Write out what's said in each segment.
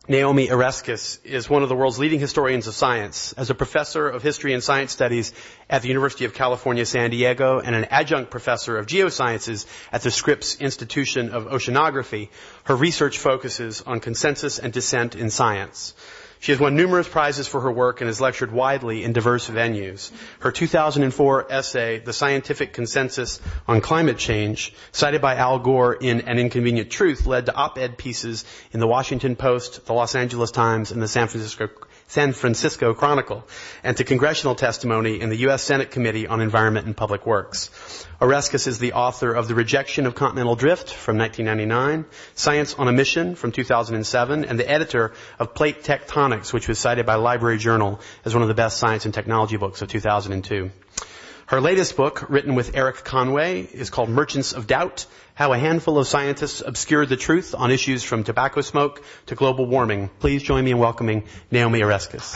Naomi Oreskes is one of the world's leading historians of science. As a professor of history and science studies at the University of California, San Diego, and an adjunct professor of geosciences at the Scripps Institution of Oceanography, her research focuses on consensus and dissent in science. She has won numerous prizes for her work and has lectured widely in diverse venues. Her 2004 essay, The Scientific Consensus on Climate Change, cited by Al Gore in An Inconvenient Truth, led to op-ed pieces in the Washington Post, the Los Angeles Times, and the San Francisco Chronicle, and to congressional testimony in the U.S. Senate Committee on Environment and Public Works. Oreskes is the author of The Rejection of Continental Drift from 1999, Science on a Mission from 2007, and the editor of Plate Tectonics, which was cited by Library Journal as one of the best science and technology books of 2002. Her latest book, written with Eric Conway, is called Merchants of Doubt: How a Handful of Scientists Obscured the Truth on Issues from Tobacco Smoke to Global Warming. Please join me in welcoming Naomi Oreskes.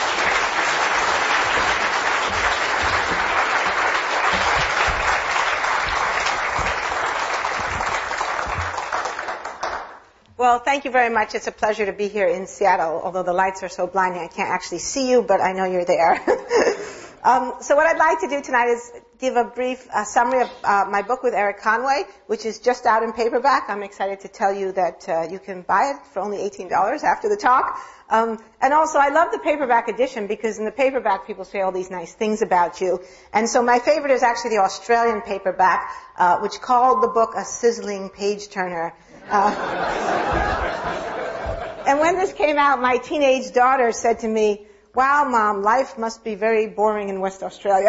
Well, thank you very much. It's a pleasure to be here in Seattle, although the lights are so blinding I can't actually see you, but I know you're there. So what I'd like to do tonight is give a brief summary of my book with Eric Conway, which is just out in paperback. I'm excited to tell you that you can buy it for only $18 after the talk. And also, I love the paperback edition because in the paperback people say all these nice things about you. And so my favorite is actually the Australian paperback, which called the book a sizzling page-turner. And when this came out, my teenage daughter said to me, "Wow, Mom, life must be very boring in West Australia."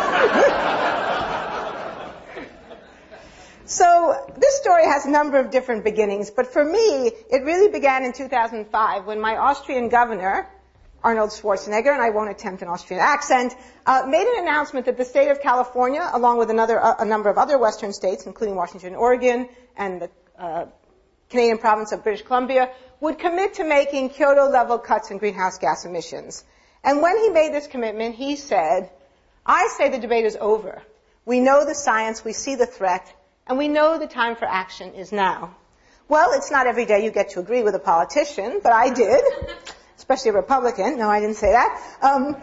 So this story has a number of different beginnings, but for me, it really began in 2005 when my Austrian governor, Arnold Schwarzenegger, and I won't attempt an Austrian accent, made an announcement that the state of California, along with a number of other western states, including Washington and Oregon, and the Canadian province of British Columbia, would commit to making Kyoto-level cuts in greenhouse gas emissions. And when he made this commitment, he said, "I say the debate is over. We know the science, we see the threat, and we know the time for action is now." Well, it's not every day you get to agree with a politician, but I did, especially a Republican. No, I didn't say that. And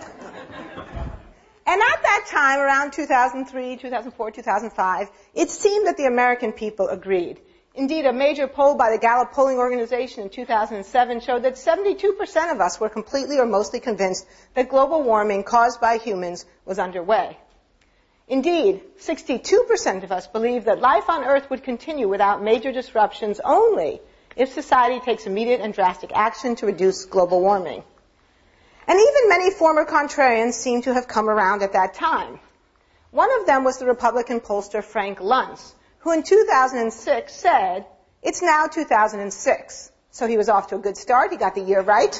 at that time, around 2003, 2004, 2005, it seemed that the American people agreed. Indeed, a major poll by the Gallup polling organization in 2007 showed that 72% of us were completely or mostly convinced that global warming caused by humans was underway. Indeed, 62% of us believed that life on Earth would continue without major disruptions only if society takes immediate and drastic action to reduce global warming. And even many former contrarians seem to have come around at that time. One of them was the Republican pollster Frank Luntz, who in 2006 said, "It's now 2006. So he was off to a good start. He got the year right.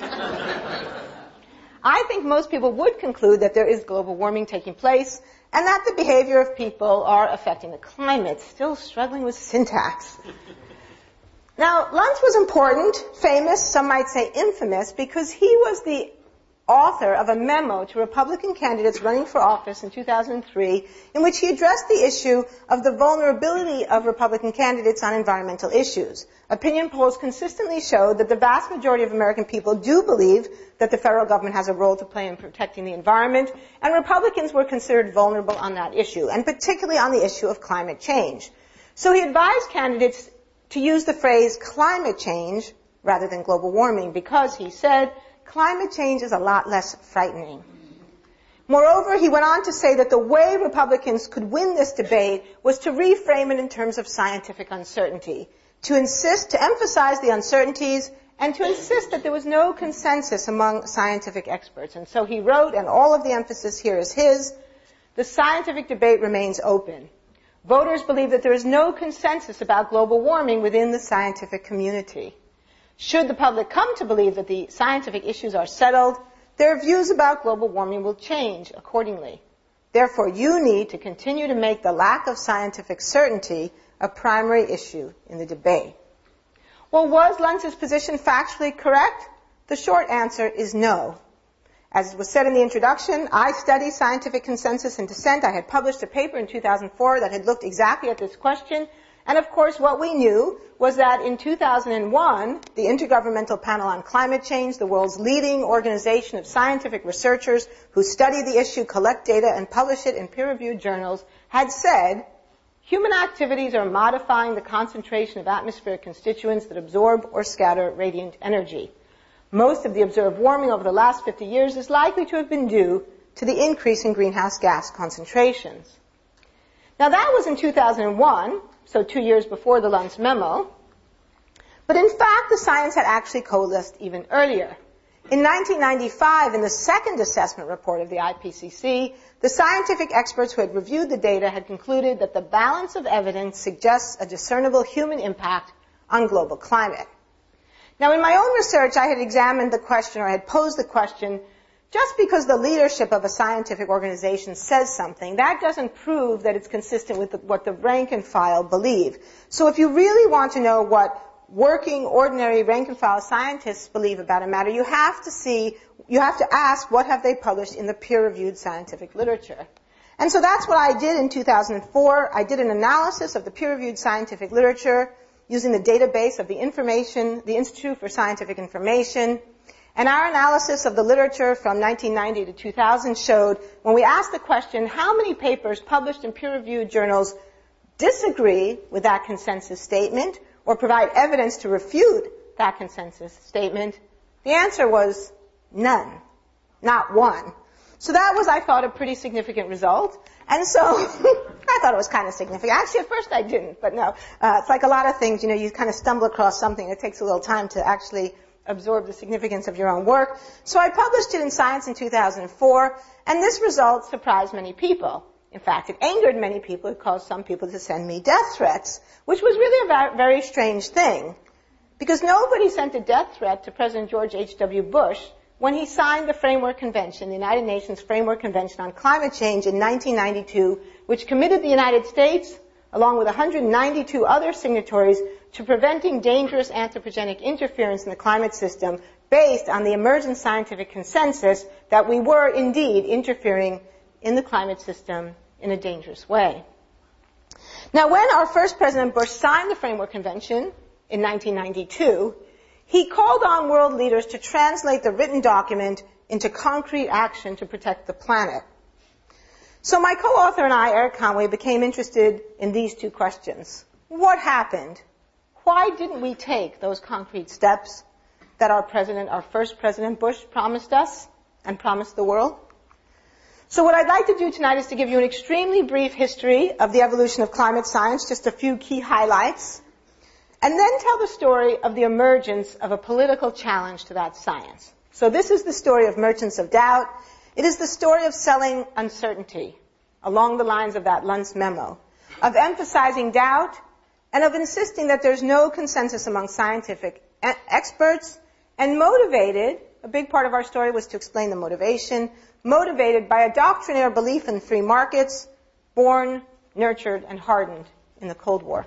I think most people would conclude that there is global warming taking place and that the behavior of people are affecting the climate. Still struggling with syntax. Now, Luntz was important, famous, some might say infamous, because he was the author of a memo to Republican candidates running for office in 2003 in which he addressed the issue of the vulnerability of Republican candidates on environmental issues. Opinion polls consistently showed that the vast majority of American people do believe that the federal government has a role to play in protecting the environment, and Republicans were considered vulnerable on that issue, and particularly on the issue of climate change. So he advised candidates to use the phrase climate change rather than global warming because, he said, climate change is a lot less frightening. Moreover, he went on to say that the way Republicans could win this debate was to reframe it in terms of scientific uncertainty, to emphasize the uncertainties, and to insist that there was no consensus among scientific experts. And so he wrote, and all of the emphasis here is his, "The scientific debate remains open. Voters believe that there is no consensus about global warming within the scientific community. Should the public come to believe that the scientific issues are settled, their views about global warming will change accordingly. Therefore, you need to continue to make the lack of scientific certainty a primary issue in the debate." Well, was Luntz's position factually correct? The short answer is no. As was said in the introduction, I study scientific consensus and dissent. I had published a paper in 2004 that had looked exactly at this question, And of course, what we knew was that in 2001, the Intergovernmental Panel on Climate Change, the world's leading organization of scientific researchers who study the issue, collect data, and publish it in peer-reviewed journals, had said, human activities are modifying the concentration of atmospheric constituents that absorb or scatter radiant energy. Most of the observed warming over the last 50 years is likely to have been due to the increase in greenhouse gas concentrations. Now that was in 2001, so 2 years before the Luntz memo. But in fact, the science had actually coalesced even earlier. In 1995, in the second assessment report of the IPCC, the scientific experts who had reviewed the data had concluded that the balance of evidence suggests a discernible human impact on global climate. Now, in my own research, I had examined the question, or I had posed the question, just because the leadership of a scientific organization says something, that doesn't prove that it's consistent with what the rank and file believe. So if you really want to know what working, ordinary rank and file scientists believe about a matter, you have to ask what have they published in the peer-reviewed scientific literature. And so that's what I did in 2004. I did an analysis of the peer-reviewed scientific literature using the database of the Institute for Scientific Information. And our analysis of the literature from 1990 to 2000 showed, when we asked the question, how many papers published in peer-reviewed journals disagree with that consensus statement or provide evidence to refute that consensus statement, the answer was none, not one. So that was, I thought, a pretty significant result. And so I thought it was kind of significant. Actually, at first I didn't, but no. It's like a lot of things, you kind of stumble across something. It takes a little time to actually absorb the significance of your own work. So I published it in Science in 2004, and this result surprised many people. In fact, it angered many people. It caused some people to send me death threats, which was really a very strange thing, because nobody sent a death threat to President George H.W. Bush when he signed the Framework Convention, the United Nations Framework Convention on Climate Change in 1992, which committed the United States, along with 192 other signatories, to preventing dangerous anthropogenic interference in the climate system based on the emergent scientific consensus that we were indeed interfering in the climate system in a dangerous way. Now, when our first President Bush signed the Framework Convention in 1992, he called on world leaders to translate the written document into concrete action to protect the planet. So my co-author and I, Eric Conway, became interested in these two questions. What happened? Why didn't we take those concrete steps that our first President Bush promised us and promised the world? So what I'd like to do tonight is to give you an extremely brief history of the evolution of climate science, just a few key highlights, and then tell the story of the emergence of a political challenge to that science. So this is the story of Merchants of Doubt. It is the story of selling uncertainty along the lines of that Luntz memo, of emphasizing doubt, and of insisting that there's no consensus among scientific experts, and motivated, a big part of our story was to explain the motivation, motivated by a doctrinaire belief in free markets, born, nurtured, and hardened in the Cold War.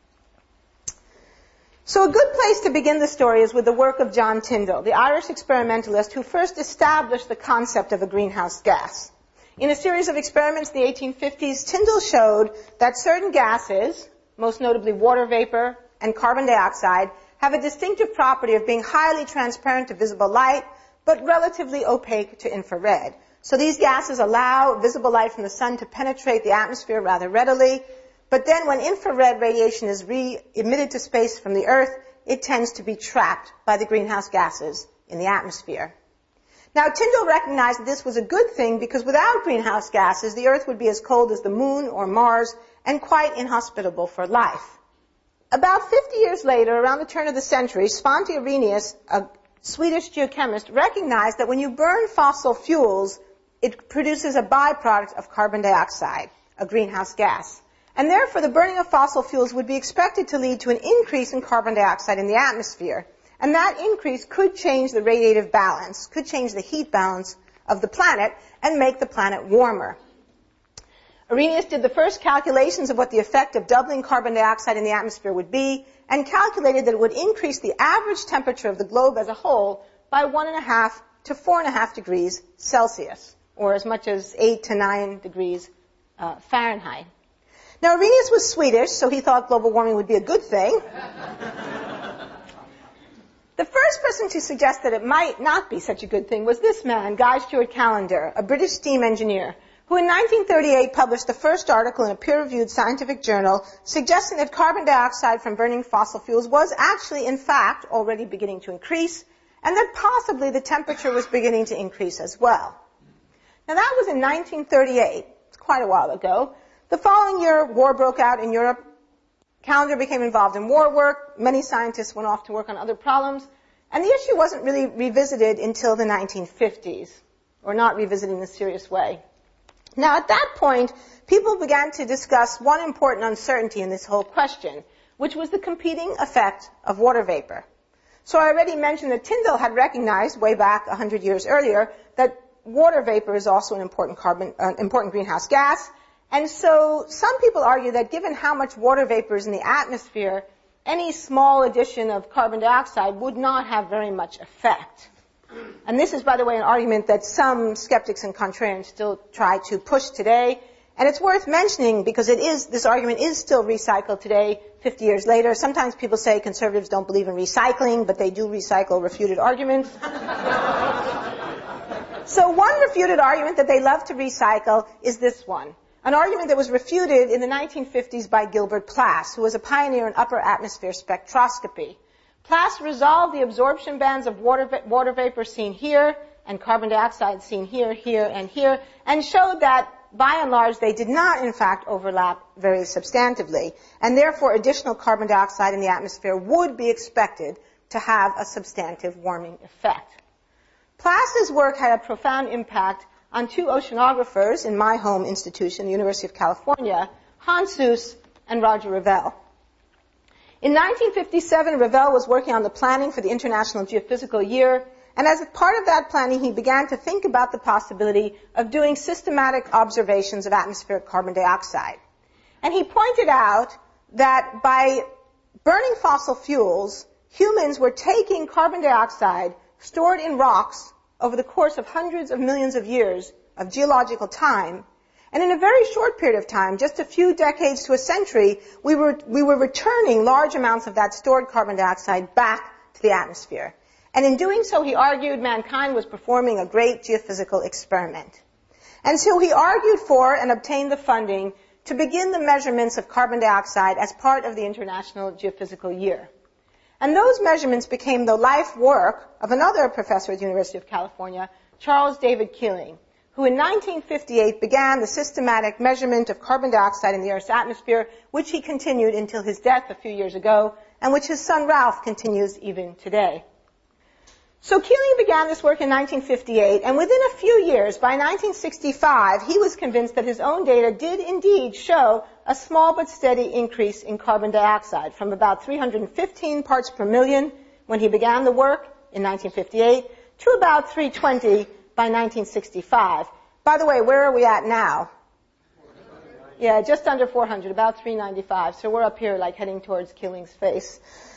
So a good place to begin the story is with the work of John Tyndall, the Irish experimentalist who first established the concept of a greenhouse gas. In a series of experiments in the 1850s, Tyndall showed that certain gases, most notably water vapor and carbon dioxide, have a distinctive property of being highly transparent to visible light, but relatively opaque to infrared. So these gases allow visible light from the sun to penetrate the atmosphere rather readily, but then when infrared radiation is re-emitted to space from the Earth, it tends to be trapped by the greenhouse gases in the atmosphere. Now, Tyndall recognized that this was a good thing because without greenhouse gases, the Earth would be as cold as the Moon or Mars and quite inhospitable for life. About 50 years later, around the turn of the century, Svante Arrhenius, a Swedish geochemist, recognized that when you burn fossil fuels, it produces a byproduct of carbon dioxide, a greenhouse gas. And therefore, the burning of fossil fuels would be expected to lead to an increase in carbon dioxide in the atmosphere. And that increase could change the radiative balance, could change the heat balance of the planet and make the planet warmer. Arrhenius did the first calculations of what the effect of doubling carbon dioxide in the atmosphere would be and calculated that it would increase the average temperature of the globe as a whole by 1.5 to 4.5 degrees Celsius, or as much as 8 to 9 degrees Fahrenheit. Now, Arrhenius was Swedish, so he thought global warming would be a good thing. The first person to suggest that it might not be such a good thing was this man, Guy Stewart Callendar, a British steam engineer, who in 1938 published the first article in a peer-reviewed scientific journal suggesting that carbon dioxide from burning fossil fuels was actually, in fact, already beginning to increase, and that possibly the temperature was beginning to increase as well. Now, that was in 1938. It's quite a while ago. The following year, war broke out in Europe. Callendar became involved in war work. Many scientists went off to work on other problems. And the issue wasn't really revisited until the 1950s, or not revisited in a serious way. Now, at that point, people began to discuss one important uncertainty in this whole question, which was the competing effect of water vapor. So I already mentioned that Tyndall had recognized way back 100 years earlier that water vapor is also an important greenhouse gas. And so some people argue that given how much water vapor is in the atmosphere, any small addition of carbon dioxide would not have very much effect. And this is, by the way, an argument that some skeptics and contrarians still try to push today. And it's worth mentioning because this argument is still recycled today, 50 years later. Sometimes people say conservatives don't believe in recycling, but they do recycle refuted arguments. So one refuted argument that they love to recycle is this one. An argument that was refuted in the 1950s by Gilbert Plass, who was a pioneer in upper atmosphere spectroscopy. Plass resolved the absorption bands of water vapor seen here and carbon dioxide seen here, here, and here, and showed that, by and large, they did not, in fact, overlap very substantively, and therefore additional carbon dioxide in the atmosphere would be expected to have a substantive warming effect. Plass's work had a profound impact on two oceanographers in my home institution, the University of California, Hans Suess and Roger Revelle. In 1957, Revelle was working on the planning for the International Geophysical Year, and as a part of that planning, he began to think about the possibility of doing systematic observations of atmospheric carbon dioxide. And he pointed out that by burning fossil fuels, humans were taking carbon dioxide stored in rocks over the course of hundreds of millions of years of geological time, and in a very short period of time, just a few decades to a century, we were returning large amounts of that stored carbon dioxide back to the atmosphere. And in doing so, he argued mankind was performing a great geophysical experiment. And so he argued for and obtained the funding to begin the measurements of carbon dioxide as part of the International Geophysical Year. And those measurements became the life work of another professor at the University of California, Charles David Keeling, who in 1958 began the systematic measurement of carbon dioxide in the Earth's atmosphere, which he continued until his death a few years ago, and which his son Ralph continues even today. So Keeling began this work in 1958, and within a few years, by 1965, he was convinced that his own data did indeed show a small but steady increase in carbon dioxide from about 315 parts per million when he began the work in 1958 to about 320 by 1965. By the way, where are we at now? Yeah, just under 400, about 395. So we're up here like heading towards Keeling's face.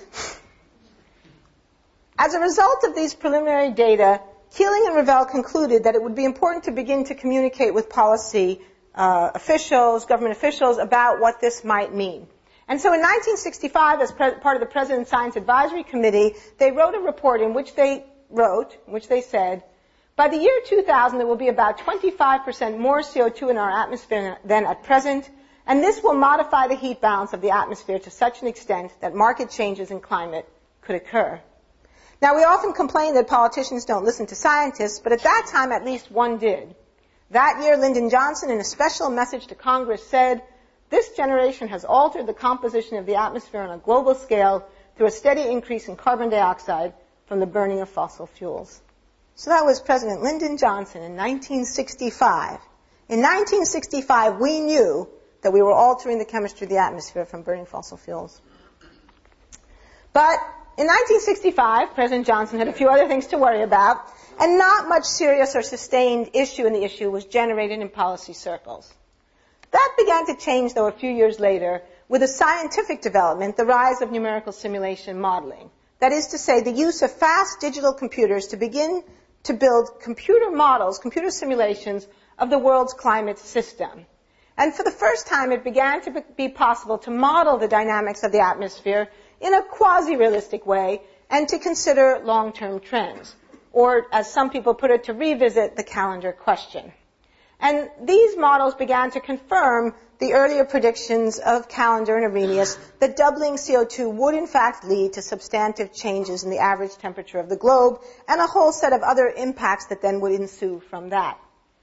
As a result of these preliminary data, Keeling and Revelle concluded that it would be important to begin to communicate with policy officials, government officials, about what this might mean. And so in 1965, as part of the President's Science Advisory Committee, they wrote a report in which they said, by the year 2000, there will be about 25% more CO2 in our atmosphere than at present, and this will modify the heat balance of the atmosphere to such an extent that marked changes in climate could occur. Now, we often complain that politicians don't listen to scientists, but at that time, at least one did. That year, Lyndon Johnson, in a special message to Congress, said, "This generation has altered the composition of the atmosphere on a global scale through a steady increase in carbon dioxide from the burning of fossil fuels." So that was President Lyndon Johnson in 1965. In 1965, we knew that we were altering the chemistry of the atmosphere from burning fossil fuels. But in 1965, President Johnson had a few other things to worry about, and not much serious or sustained issue in the issue was generated in policy circles. That began to change, though, a few years later with a scientific development, the rise of numerical simulation modeling. That is to say, the use of fast digital computers to begin to build computer models, computer simulations of the world's climate system. And for the first time, it began to be possible to model the dynamics of the atmosphere in a quasi-realistic way and to consider long-term trends, or as some people put it, to revisit the calendar question. And these models began to confirm the earlier predictions of Callendar and Arrhenius that doubling CO2 would in fact lead to substantive changes in the average temperature of the globe and a whole set of other impacts that then would ensue from that.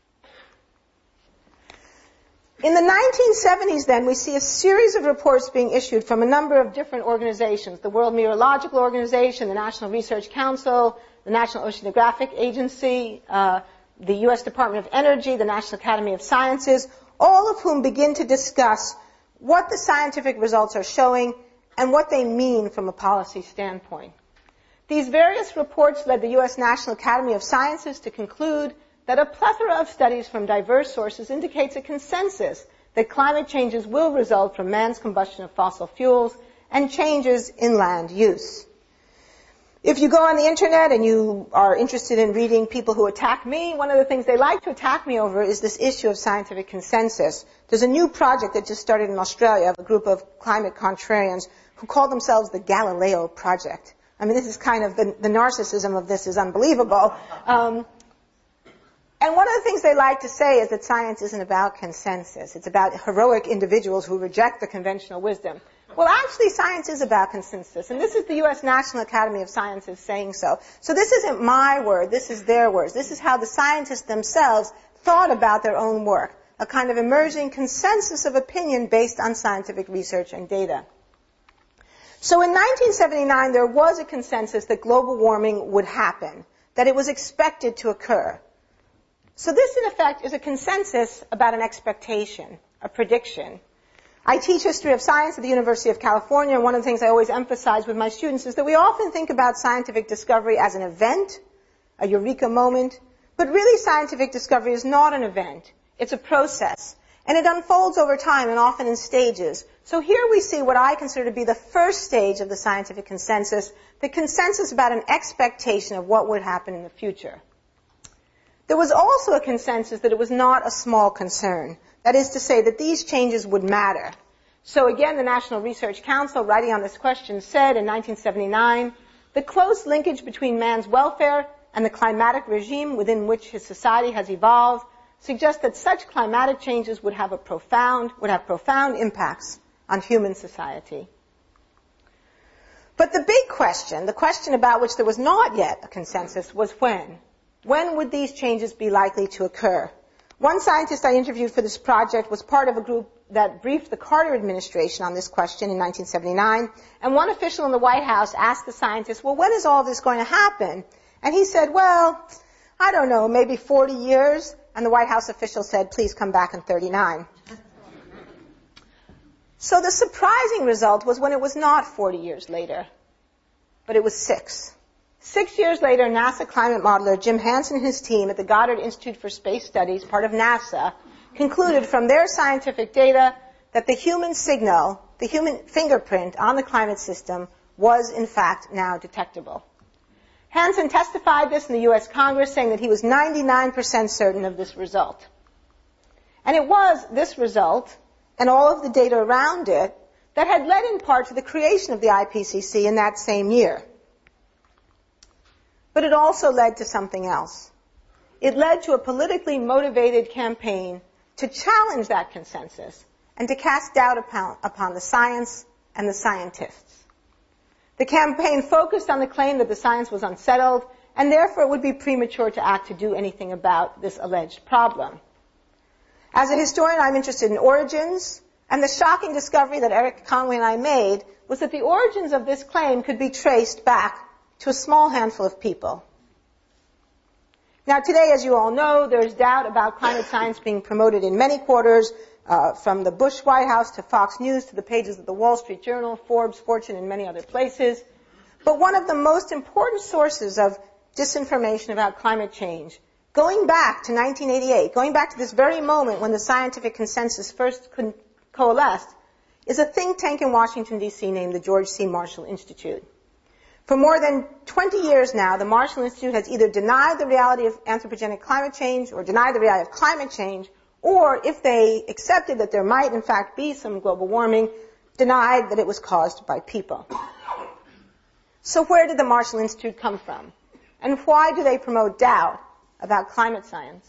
In the 1970s, then, we see a series of reports being issued from a number of different organizations, the World Meteorological Organization, the National Research Council, the National Oceanographic Agency, the U.S. Department of Energy, the National Academy of Sciences, all of whom begin to discuss what the scientific results are showing and what they mean from a policy standpoint. These various reports led the U.S. National Academy of Sciences to conclude that a plethora of studies from diverse sources indicates a consensus that climate changes will result from man's combustion of fossil fuels and changes in land use. If you go on the internet and you are interested in reading people who attack me, one of the things they like to attack me over is this issue of scientific consensus. There's a new project that just started in Australia of a group of climate contrarians who call themselves the Galileo Project. I mean, this is kind of the narcissism of this is unbelievable. And one of the things they like to say is that science isn't about consensus. It's about heroic individuals who reject the conventional wisdom. Well, actually, science is about consensus, and this is the U.S. National Academy of Sciences saying so. So this isn't my word. This is their words. This is how the scientists themselves thought about their own work, a kind of emerging consensus of opinion based on scientific research and data. So in 1979, there was a consensus that global warming would happen, that it was expected to occur. So this, in effect, is a consensus about an expectation, a prediction. I teach history of science at the University of California, and one of the things I always emphasize with my students is that we often think about scientific discovery as an event, a eureka moment, but really scientific discovery is not an event. It's a process, and it unfolds over time and often in stages. So here we see what I consider to be the first stage of the scientific consensus, the consensus about an expectation of what would happen in the future. There was also a consensus that it was not a small concern. That is to say that these changes would matter. So again, the National Research Council, writing on this question, said in 1979, the close linkage between man's welfare and the climatic regime within which his society has evolved suggests that such climatic changes would have profound impacts on human society. But the big question, the question about which there was not yet a consensus, was when. When would these changes be likely to occur? One scientist I interviewed for this project was part of a group that briefed the Carter administration on this question in 1979, and one official in the White House asked the scientist, well, when is all this going to happen? And he said, well, I don't know, maybe 40 years. And the White House official said, please come back in 39. So the surprising result was when it was not 40 years later, but it was 6. 6 years later, NASA climate modeler Jim Hansen and his team at the Goddard Institute for Space Studies, part of NASA, concluded from their scientific data that the human signal, the human fingerprint on the climate system was in fact now detectable. Hansen testified this in the U.S. Congress, saying that he was 99% certain of this result. And it was this result and all of the data around it that had led in part to the creation of the IPCC in that same year. But it also led to something else. It led to a politically motivated campaign to challenge that consensus and to cast doubt upon the science and the scientists. The campaign focused on the claim that the science was unsettled, and therefore it would be premature to act to do anything about this alleged problem. As a historian, I'm interested in origins, and the shocking discovery that Eric Conway and I made was that the origins of this claim could be traced back to a small handful of people. Now today, as you all know, there's doubt about climate science being promoted in many quarters, from the Bush White House to Fox News to the pages of the Wall Street Journal, Forbes, Fortune, and many other places. But one of the most important sources of disinformation about climate change, going back to 1988, going back to this very moment when the scientific consensus first coalesced, is a think tank in Washington, D.C. named the George C. Marshall Institute. For more than 20 years now, the Marshall Institute has either denied the reality of anthropogenic climate change or denied the reality of climate change or if they accepted that there might in fact be some global warming, denied that it was caused by people. So where did the Marshall Institute come from? And why do they promote doubt about climate science?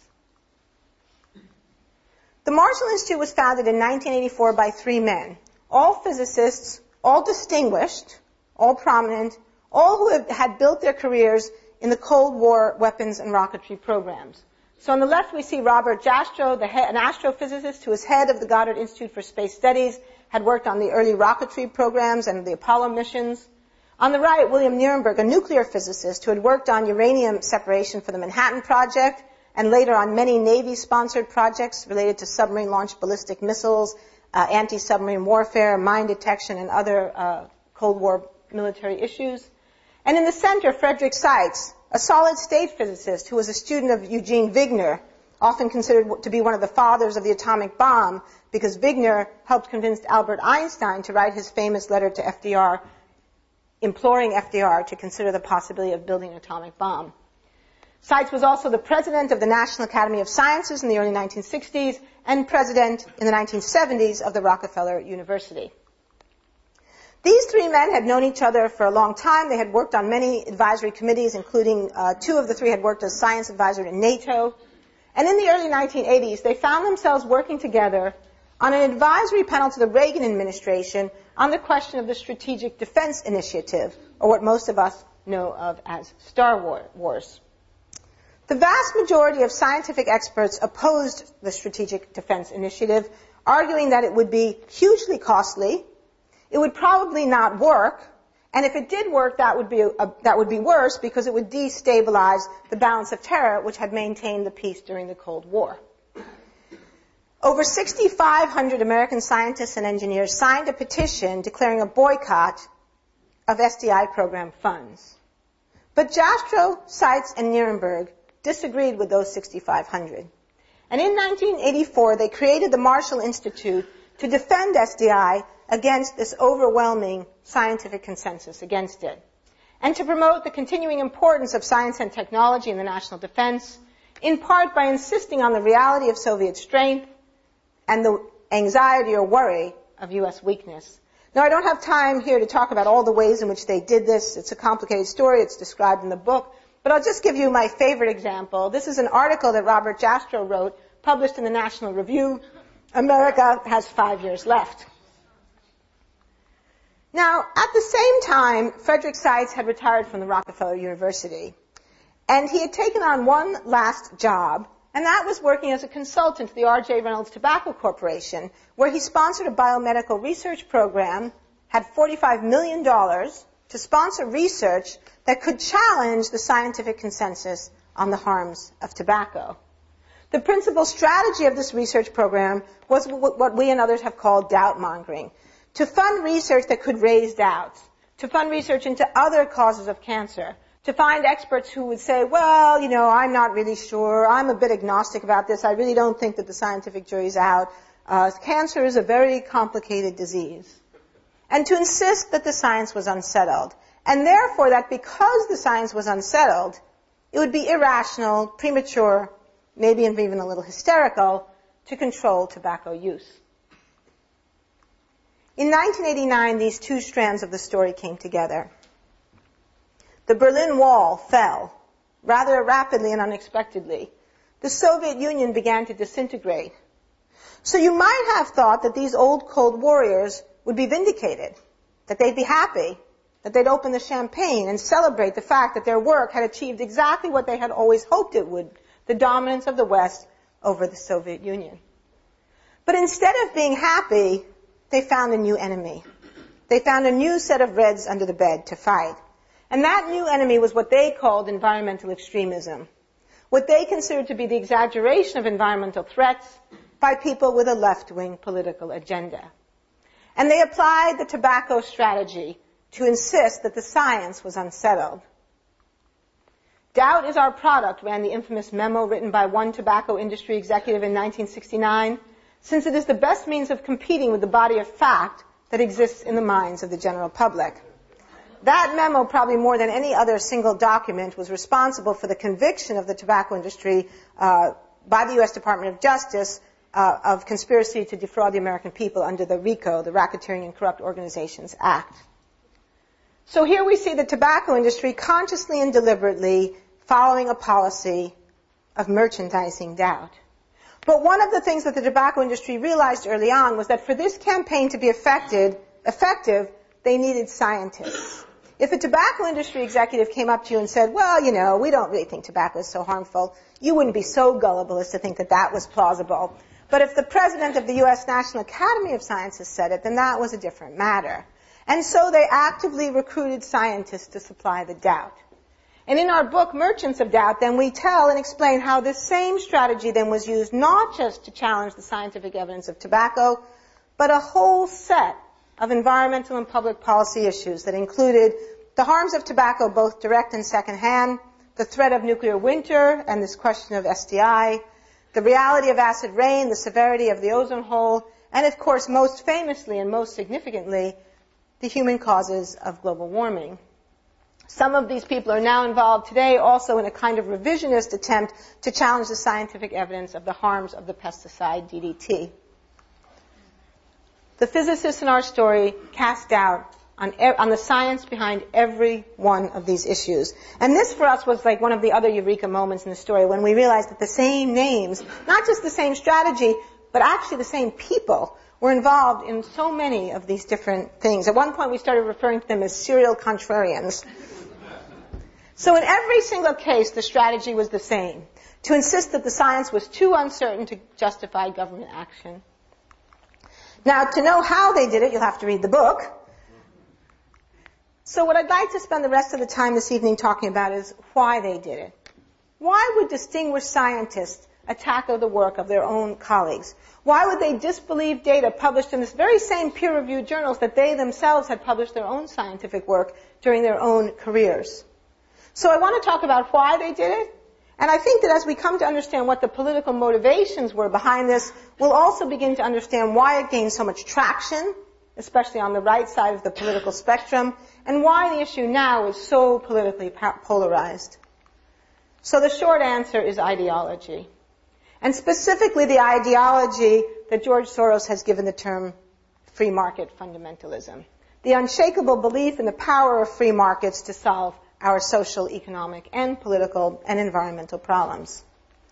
The Marshall Institute was founded in 1984 by three men, all physicists, all distinguished, all prominent, all who had built their careers in the Cold War weapons and rocketry programs. So on the left we see Robert Jastrow, an astrophysicist who was head of the Goddard Institute for Space Studies, had worked on the early rocketry programs and the Apollo missions. On the right, William Nierenberg, a nuclear physicist who had worked on uranium separation for the Manhattan Project and later on many Navy-sponsored projects related to submarine-launched ballistic missiles, anti-submarine warfare, mine detection, and other Cold War military issues. And in the center, Frederick Seitz, a solid-state physicist who was a student of Eugene Wigner, often considered to be one of the fathers of the atomic bomb, because Wigner helped convince Albert Einstein to write his famous letter to FDR, imploring FDR to consider the possibility of building an atomic bomb. Seitz was also the president of the National Academy of Sciences in the early 1960s and president in the 1970s of the Rockefeller University. These three men had known each other for a long time. They had worked on many advisory committees, including two of the three had worked as science advisor in NATO. And in the early 1980s, they found themselves working together on an advisory panel to the Reagan administration on the question of the Strategic Defense Initiative, or what most of us know of as Star Wars. The vast majority of scientific experts opposed the Strategic Defense Initiative, arguing that it would be hugely costly, it would probably not work, and if it did work, that would be worse because it would destabilize the balance of terror which had maintained the peace during the Cold War. Over 6,500 American scientists and engineers signed a petition declaring a boycott of SDI program funds. But Jastrow, Seitz, and Nierenberg disagreed with those 6,500. And in 1984, they created the Marshall Institute to defend SDI against this overwhelming scientific consensus against it, and to promote the continuing importance of science and technology in the national defense, in part by insisting on the reality of Soviet strength and the anxiety or worry of U.S. weakness. Now, I don't have time here to talk about all the ways in which they did this. It's a complicated story. It's described in the book. But I'll just give you my favorite example. This is an article that Robert Jastrow wrote, published in the National Review. America has 5 years left. Now, at the same time, Frederick Seitz had retired from the Rockefeller University, and he had taken on one last job, and that was working as a consultant to the R.J. Reynolds Tobacco Corporation, where he sponsored a biomedical research program, had $45 million to sponsor research that could challenge the scientific consensus on the harms of tobacco. The principal strategy of this research program was what we and others have called doubt-mongering, to fund research that could raise doubts, to fund research into other causes of cancer, to find experts who would say, well, I'm not really sure, I'm a bit agnostic about this, I really don't think that the scientific jury's out. Cancer is a very complicated disease. And to insist that the science was unsettled. And therefore that because the science was unsettled, it would be irrational, premature, maybe even a little hysterical, to control tobacco use. In 1989, these two strands of the story came together. The Berlin Wall fell, rather rapidly and unexpectedly. The Soviet Union began to disintegrate. So you might have thought that these old Cold Warriors would be vindicated, that they'd be happy, that they'd open the champagne and celebrate the fact that their work had achieved exactly what they had always hoped it would, the dominance of the West over the Soviet Union. But instead of being happy, they found a new enemy. They found a new set of Reds under the bed to fight. And that new enemy was what they called environmental extremism, what they considered to be the exaggeration of environmental threats by people with a left-wing political agenda. And they applied the tobacco strategy to insist that the science was unsettled. Doubt is our product, ran the infamous memo written by one tobacco industry executive in 1969, since it is the best means of competing with the body of fact that exists in the minds of the general public. That memo, probably more than any other single document, was responsible for the conviction of the tobacco industry by the U.S. Department of Justice of conspiracy to defraud the American people under the RICO, the Racketeering and Corrupt Organizations Act. So here we see the tobacco industry consciously and deliberately following a policy of merchandising doubt. But one of the things that the tobacco industry realized early on was that for this campaign to be effective, they needed scientists. If a tobacco industry executive came up to you and said, well, you know, we don't really think tobacco is so harmful, you wouldn't be so gullible as to think that that was plausible. But if the president of the U.S. National Academy of Sciences said it, then that was a different matter. And so they actively recruited scientists to supply the doubt. And in our book, Merchants of Doubt, then we tell and explain how this same strategy then was used not just to challenge the scientific evidence of tobacco, but a whole set of environmental and public policy issues that included the harms of tobacco, both direct and secondhand, the threat of nuclear winter and this question of SDI, the reality of acid rain, the severity of the ozone hole, and of course, most famously and most significantly, the human causes of global warming. Some of these people are now involved today also in a kind of revisionist attempt to challenge the scientific evidence of the harms of the pesticide DDT. The physicists in our story cast doubt on the science behind every one of these issues. And this for us was like one of the other eureka moments in the story when we realized that the same names, not just the same strategy, but actually the same people were involved in so many of these different things. At one point we started referring to them as serial contrarians. So in every single case, the strategy was the same, to insist that the science was too uncertain to justify government action. Now, to know how they did it, you'll have to read the book. So what I'd like to spend the rest of the time this evening talking about is why they did it. Why would distinguished scientists attack the work of their own colleagues? Why would they disbelieve data published in this very same peer-reviewed journals that they themselves had published their own scientific work during their own careers? So I want to talk about why they did it, and I think that as we come to understand what the political motivations were behind this, we'll also begin to understand why it gained so much traction, especially on the right side of the political spectrum, and why the issue now is so politically polarized. So the short answer is ideology. And specifically the ideology that George Soros has given the term free market fundamentalism. The unshakable belief in the power of free markets to solve our social, economic, and political and environmental problems.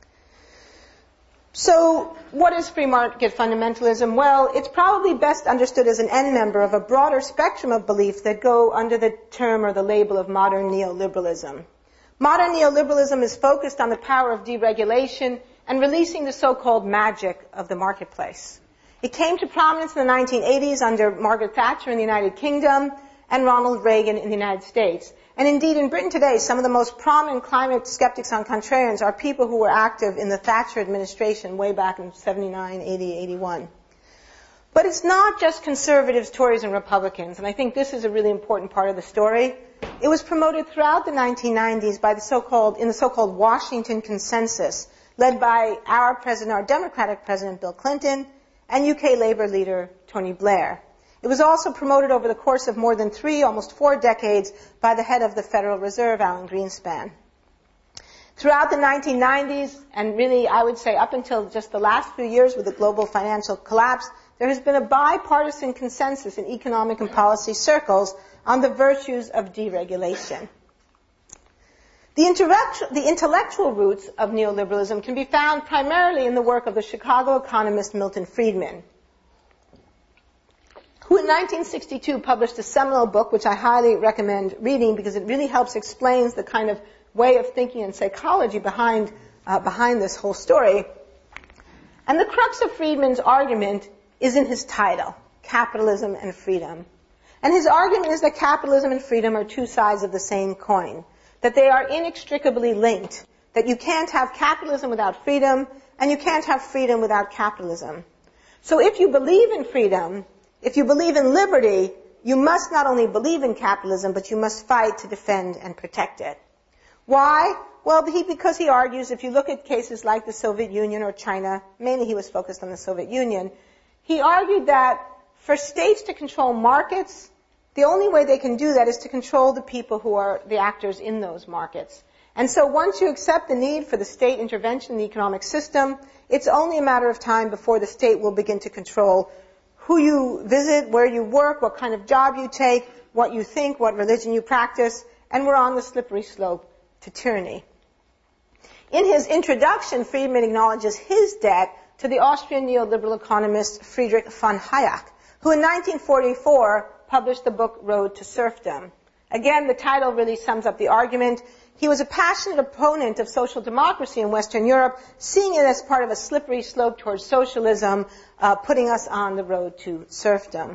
So what is free market fundamentalism? Well, it's probably best understood as an end member of a broader spectrum of beliefs that go under the term or the label of modern neoliberalism. Modern neoliberalism is focused on the power of deregulation and releasing the so-called magic of the marketplace. It came to prominence in the 1980s under Margaret Thatcher in the United Kingdom and Ronald Reagan in the United States. And indeed, in Britain today, some of the most prominent climate skeptics and contrarians are people who were active in the Thatcher administration way back in 79, 80, 81. But it's not just conservatives, Tories, and Republicans, and I think this is a really important part of the story. It was promoted throughout the 1990s by in the so-called Washington Consensus, led by our president, our Democratic president, Bill Clinton, and UK Labour leader, Tony Blair. It was also promoted over the course of more than 3, almost 4 decades by the head of the Federal Reserve, Alan Greenspan. Throughout the 1990s, and really I would say up until just the last few years with the global financial collapse, there has been a bipartisan consensus in economic and policy circles on the virtues of deregulation. The intellectual roots of neoliberalism can be found primarily in the work of the Chicago economist Milton Friedman, who in 1962 published a seminal book, which I highly recommend reading because it really helps explain the kind of way of thinking and psychology behind this whole story. And the crux of Friedman's argument is in his title, Capitalism and Freedom. And his argument is that capitalism and freedom are two sides of the same coin, that they are inextricably linked, that you can't have capitalism without freedom, and you can't have freedom without capitalism. So if you believe in freedom, if you believe in liberty, you must not only believe in capitalism, but you must fight to defend and protect it. Why? Well, because he argues, if you look at cases like the Soviet Union or China, mainly he was focused on the Soviet Union, he argued that for states to control markets, the only way they can do that is to control the people who are the actors in those markets. And so once you accept the need for the state intervention in the economic system, it's only a matter of time before the state will begin to control who you visit, where you work, what kind of job you take, what you think, what religion you practice, and we're on the slippery slope to tyranny. In his introduction, Friedman acknowledges his debt to the Austrian neoliberal economist Friedrich von Hayek, who in 1944 published the book Road to Serfdom. Again, the title really sums up the argument. He was a passionate opponent of social democracy in Western Europe, seeing it as part of a slippery slope towards socialism, putting us on the road to serfdom.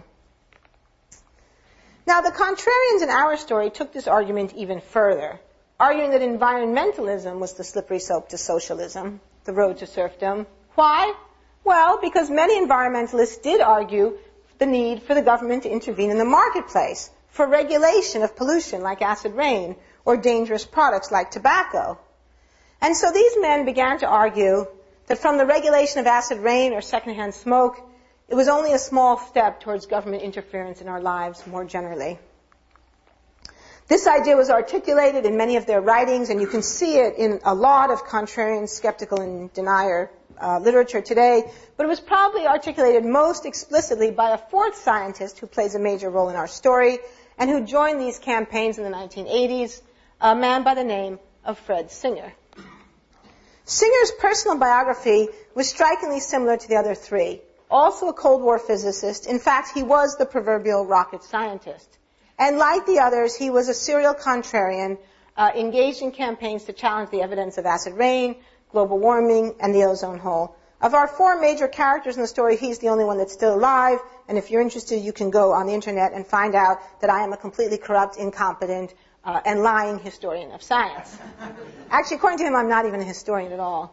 Now, the contrarians in our story took this argument even further, arguing that environmentalism was the slippery slope to socialism, the road to serfdom. Why? Well, because many environmentalists did argue the need for the government to intervene in the marketplace, for regulation of pollution like acid rain, or dangerous products like tobacco. And so these men began to argue that from the regulation of acid rain or secondhand smoke, it was only a small step towards government interference in our lives more generally. This idea was articulated in many of their writings, and you can see it in a lot of contrarian, skeptical, and denier literature today, but it was probably articulated most explicitly by a fourth scientist who plays a major role in our story and who joined these campaigns in the 1980s, a man by the name of Fred Singer. Singer's personal biography was strikingly similar to the other three. Also a Cold War physicist. In fact, he was the proverbial rocket scientist. And like the others, he was a serial contrarian, engaged in campaigns to challenge the evidence of acid rain, global warming, and the ozone hole. Of our four major characters in the story, he's the only one that's still alive, and if you're interested, you can go on the internet and find out that I am a completely corrupt, incompetent, and lying historian of science. Actually, according to him, I'm not even a historian at all.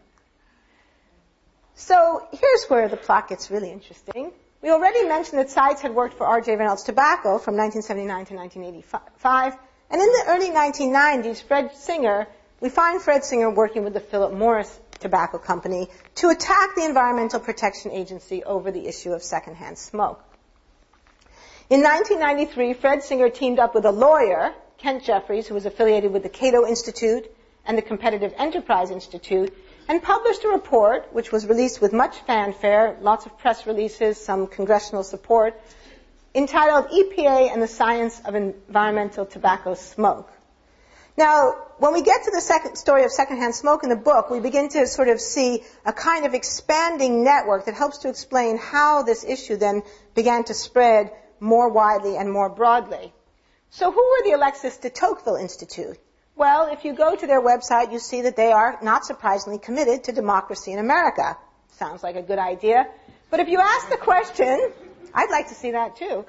So here's where the plot gets really interesting. We already mentioned that Seitz had worked for R.J. Reynolds Tobacco from 1979 to 1985, and in the early 1990s, we find Fred Singer working with the Philip Morris Tobacco Company to attack the Environmental Protection Agency over the issue of secondhand smoke. In 1993, Fred Singer teamed up with a lawyer, Kent Jeffries, who was affiliated with the Cato Institute and the Competitive Enterprise Institute, and published a report which was released with much fanfare, lots of press releases, some congressional support, entitled EPA and the Science of Environmental Tobacco Smoke. Now, when we get to the story of secondhand smoke in the book, we begin to sort of see a kind of expanding network that helps to explain how this issue then began to spread more widely and more broadly. So who were the Alexis de Tocqueville Institute? Well, if you go to their website, you see that they are, not surprisingly, committed to democracy in America. Sounds like a good idea. But if you ask the question, I'd like to see that too.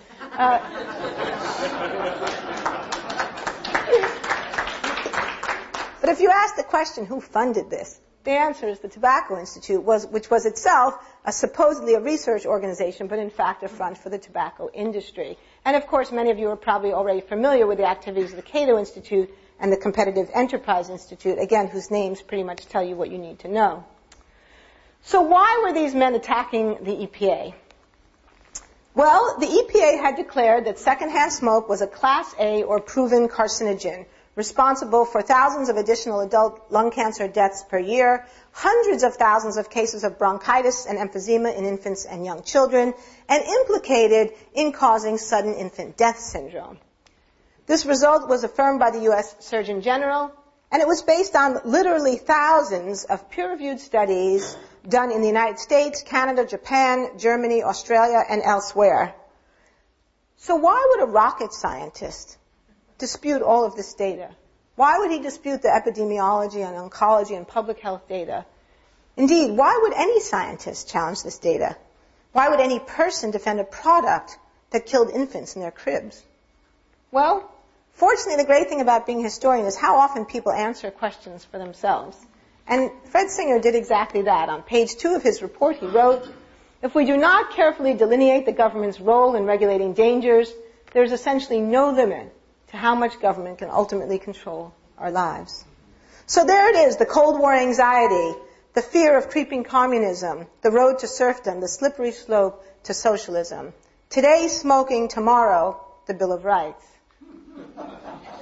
But if you ask the question, who funded this? The answer is the Tobacco Institute, which was itself supposedly a research organization, but in fact a front for the tobacco industry. And of course, many of you are probably already familiar with the activities of the Cato Institute and the Competitive Enterprise Institute, again, whose names pretty much tell you what you need to know. So why were these men attacking the EPA? Well, the EPA had declared that secondhand smoke was a Class A or proven carcinogen, responsible for thousands of additional adult lung cancer deaths per year, hundreds of thousands of cases of bronchitis and emphysema in infants and young children, and implicated in causing sudden infant death syndrome. This result was affirmed by the U.S. Surgeon General, and it was based on literally thousands of peer-reviewed studies done in the United States, Canada, Japan, Germany, Australia, and elsewhere. So why would a rocket scientist dispute all of this data? Why would he dispute the epidemiology and oncology and public health data? Indeed, why would any scientist challenge this data? Why would any person defend a product that killed infants in their cribs? Well, fortunately, the great thing about being a historian is how often people answer questions for themselves. And Fred Singer did exactly that. On page 2 of his report, he wrote, "If we do not carefully delineate the government's role in regulating dangers, there is essentially no limit to how much government can ultimately control our lives." So there it is, the Cold War anxiety, the fear of creeping communism, the road to serfdom, the slippery slope to socialism. Today, smoking; tomorrow, the Bill of Rights.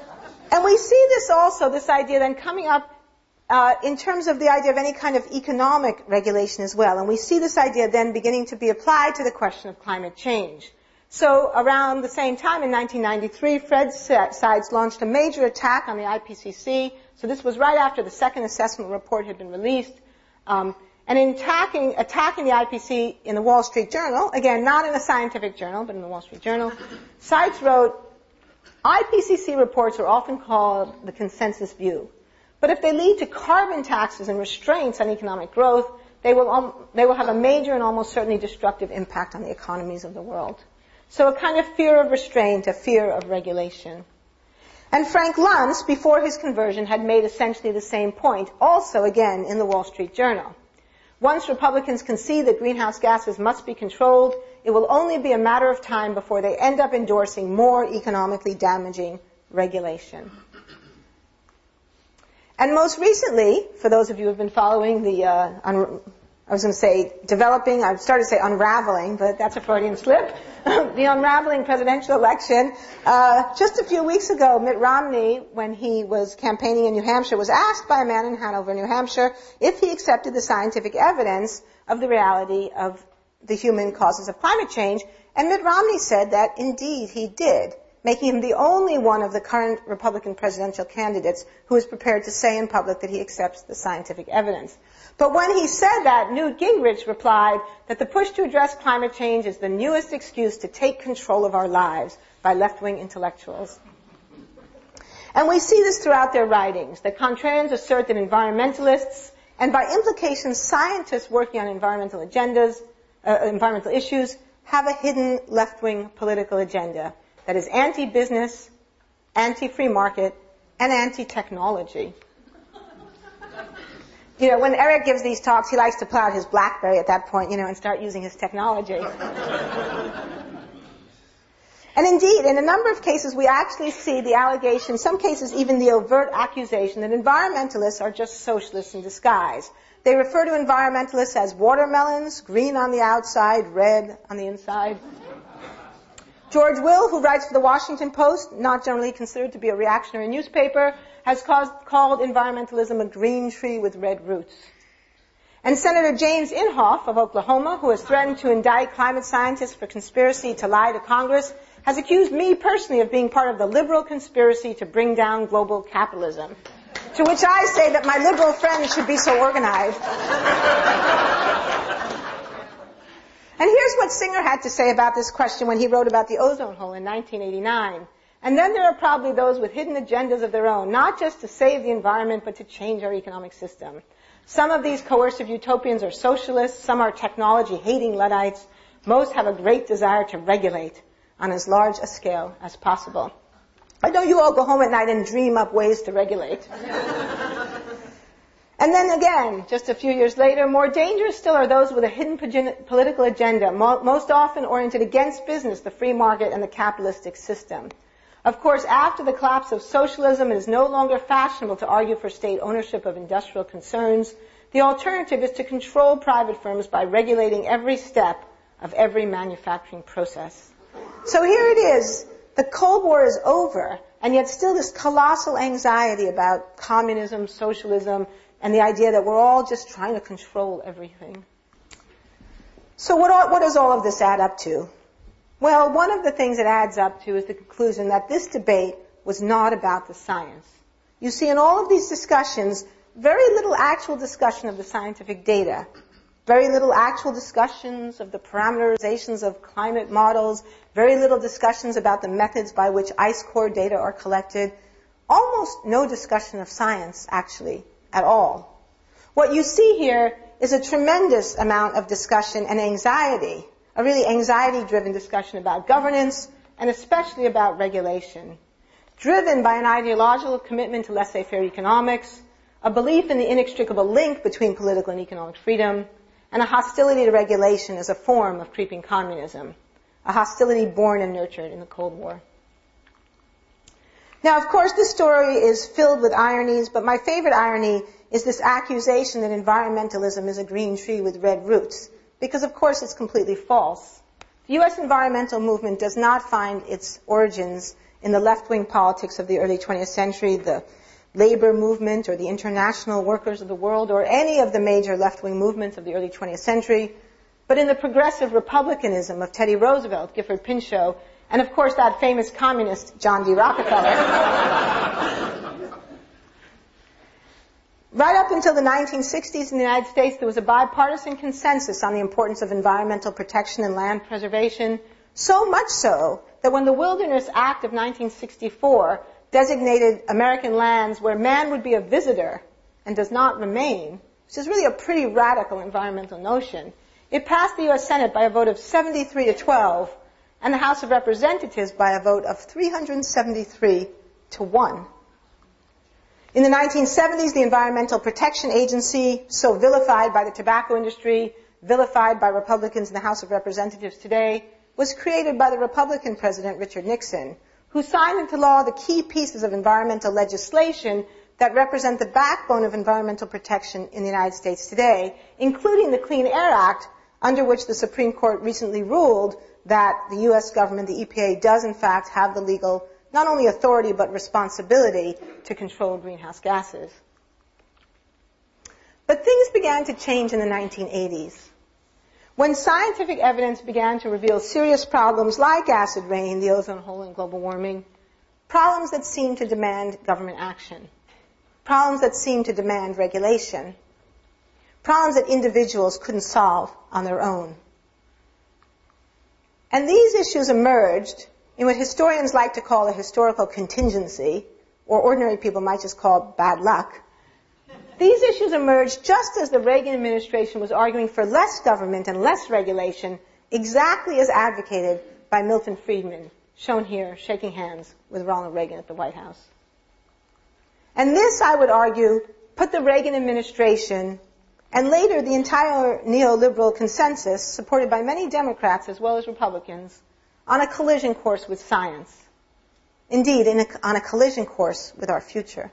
And we see this also, this idea then coming up in terms of the idea of any kind of economic regulation as well. And we see this idea then beginning to be applied to the question of climate change. So around the same time in 1993, Fred Seitz launched a major attack on the IPCC. So this was right after the second assessment report had been released. And in attacking the IPCC in the Wall Street Journal, again, not in a scientific journal, but in the Wall Street Journal, Seitz wrote, IPCC reports are often called the consensus view. But if they lead to carbon taxes and restraints on economic growth, they will have a major and almost certainly destructive impact on the economies of the world. So a kind of fear of restraint, a fear of regulation. And Frank Luntz, before his conversion, had made essentially the same point, also again in the Wall Street Journal. Once Republicans concede that greenhouse gases must be controlled, it will only be a matter of time before they end up endorsing more economically damaging regulation. And most recently, for those of you who have been following the, I've started to say unraveling, but that's a Freudian slip, the unraveling presidential election, just a few weeks ago, Mitt Romney, when he was campaigning in New Hampshire, was asked by a man in Hanover, New Hampshire, if he accepted the scientific evidence of the reality of the human causes of climate change, and Mitt Romney said that indeed he did, making him the only one of the current Republican presidential candidates who is prepared to say in public that he accepts the scientific evidence. But when he said that, Newt Gingrich replied that the push to address climate change is the newest excuse to take control of our lives by left-wing intellectuals. And we see this throughout their writings, that contrarians assert that environmentalists, and by implication scientists working on environmental issues, have a hidden left-wing political agenda that is anti-business, anti-free market, and anti-technology. You know, when Eric gives these talks, he likes to pull out his BlackBerry at that point, and start using his technology. And indeed, in a number of cases, we actually see the allegation, in some cases even the overt accusation, that environmentalists are just socialists in disguise. They refer to environmentalists as watermelons, green on the outside, red on the inside. George Will, who writes for the Washington Post, not generally considered to be a reactionary newspaper, has called environmentalism a green tree with red roots. And Senator James Inhofe of Oklahoma, who has threatened to indict climate scientists for conspiracy to lie to Congress, has accused me personally of being part of the liberal conspiracy to bring down global capitalism. To which I say that my liberal friends should be so organized. And here's what Singer had to say about this question when he wrote about the ozone hole in 1989. And then there are probably those with hidden agendas of their own, not just to save the environment, but to change our economic system. Some of these coercive utopians are socialists, some are technology-hating Luddites. Most have a great desire to regulate on as large a scale as possible. I know you all go home at night and dream up ways to regulate. And then again, just a few years later, more dangerous still are those with a hidden political agenda, most often oriented against business, the free market, and the capitalistic system. Of course, after the collapse of socialism, it is no longer fashionable to argue for state ownership of industrial concerns. The alternative is to control private firms by regulating every step of every manufacturing process. So here it is. The Cold War is over, and yet still this colossal anxiety about communism, socialism, and the idea that we're all just trying to control everything. So what does all of this add up to? Well, one of the things it adds up to is the conclusion that this debate was not about the science. You see, in all of these discussions, very little actual discussion of the scientific data, very little actual discussions of the parameterizations of climate models, very little discussions about the methods by which ice core data are collected, almost no discussion of science, actually, at all. What you see here is a tremendous amount of discussion and anxiety, a really anxiety-driven discussion about governance and especially about regulation, driven by an ideological commitment to laissez-faire economics, a belief in the inextricable link between political and economic freedom, and a hostility to regulation as a form of creeping communism, a hostility born and nurtured in the Cold War. Now, of course, this story is filled with ironies, but my favorite irony is this accusation that environmentalism is a green tree with red roots, because, of course, it's completely false. The U.S. environmental movement does not find its origins in the left-wing politics of the early 20th century, the labor movement or the international workers of the world or any of the major left-wing movements of the early 20th century, but in the progressive republicanism of Teddy Roosevelt, Gifford Pinchot, and of course that famous communist John D. Rockefeller. Right up until the 1960s in the United States, there was a bipartisan consensus on the importance of environmental protection and land preservation, so much so that when the Wilderness Act of 1964 designated American lands where man would be a visitor and does not remain, which is really a pretty radical environmental notion, it passed the U.S. Senate by a vote of 73 to 12 and the House of Representatives by a vote of 373 to 1. In the 1970s, the Environmental Protection Agency, so vilified by the tobacco industry, vilified by Republicans in the House of Representatives today, was created by the Republican President Richard Nixon, who signed into law the key pieces of environmental legislation that represent the backbone of environmental protection in the United States today, including the Clean Air Act, under which the Supreme Court recently ruled that the U.S. government, the EPA, does in fact have the legal not only authority but responsibility to control greenhouse gases. But things began to change in the 1980s. When scientific evidence began to reveal serious problems like acid rain, the ozone hole, and global warming, problems that seemed to demand government action, problems that seemed to demand regulation, problems that individuals couldn't solve on their own. And these issues emerged in what historians like to call a historical contingency, or ordinary people might just call bad luck. These issues emerged just as the Reagan administration was arguing for less government and less regulation, exactly as advocated by Milton Friedman, shown here shaking hands with Ronald Reagan at the White House. And this, I would argue, put the Reagan administration and later the entire neoliberal consensus, supported by many Democrats as well as Republicans, on a collision course with science. Indeed, on a collision course with our future.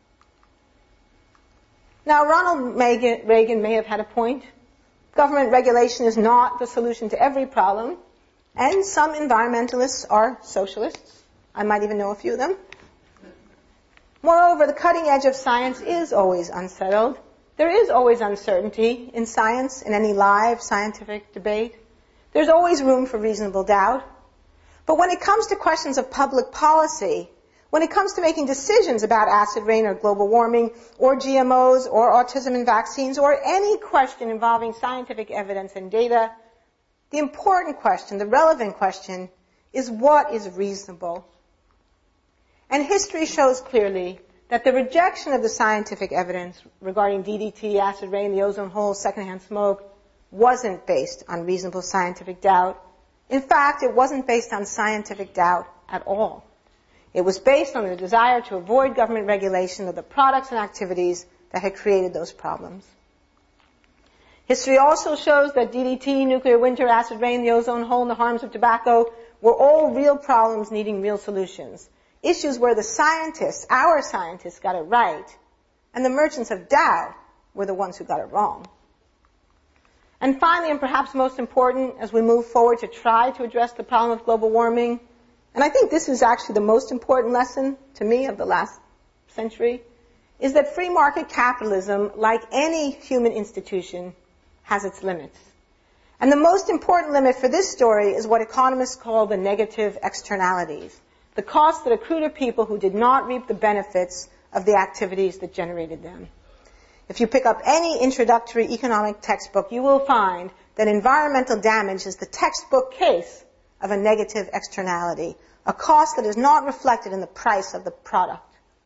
Now, Ronald Reagan may have had a point. Government regulation is not the solution to every problem, and some environmentalists are socialists. I might even know a few of them. Moreover, the cutting edge of science is always unsettled. There is always uncertainty in science, in any live scientific debate. There's always room for reasonable doubt. But when it comes to questions of public policy, when it comes to making decisions about acid rain or global warming or GMOs or autism and vaccines or any question involving scientific evidence and data, the important question, the relevant question, is what is reasonable? And history shows clearly that the rejection of the scientific evidence regarding DDT, acid rain, the ozone hole, secondhand smoke, wasn't based on reasonable scientific doubt. In fact, it wasn't based on scientific doubt at all. It was based on the desire to avoid government regulation of the products and activities that had created those problems. History also shows that DDT, nuclear winter, acid rain, the ozone hole, and the harms of tobacco were all real problems needing real solutions. Issues where the scientists, our scientists, got it right, and the merchants of doubt were the ones who got it wrong. And finally, and perhaps most important, as we move forward to try to address the problem of global warming, and I think this is actually the most important lesson to me of the last century, is that free market capitalism, like any human institution, has its limits. And the most important limit for this story is what economists call the negative externalities, the costs that accrue to people who did not reap the benefits of the activities that generated them. If you pick up any introductory economic textbook, you will find that environmental damage is the textbook case of a negative externality, a cost that is not reflected in the price of the product.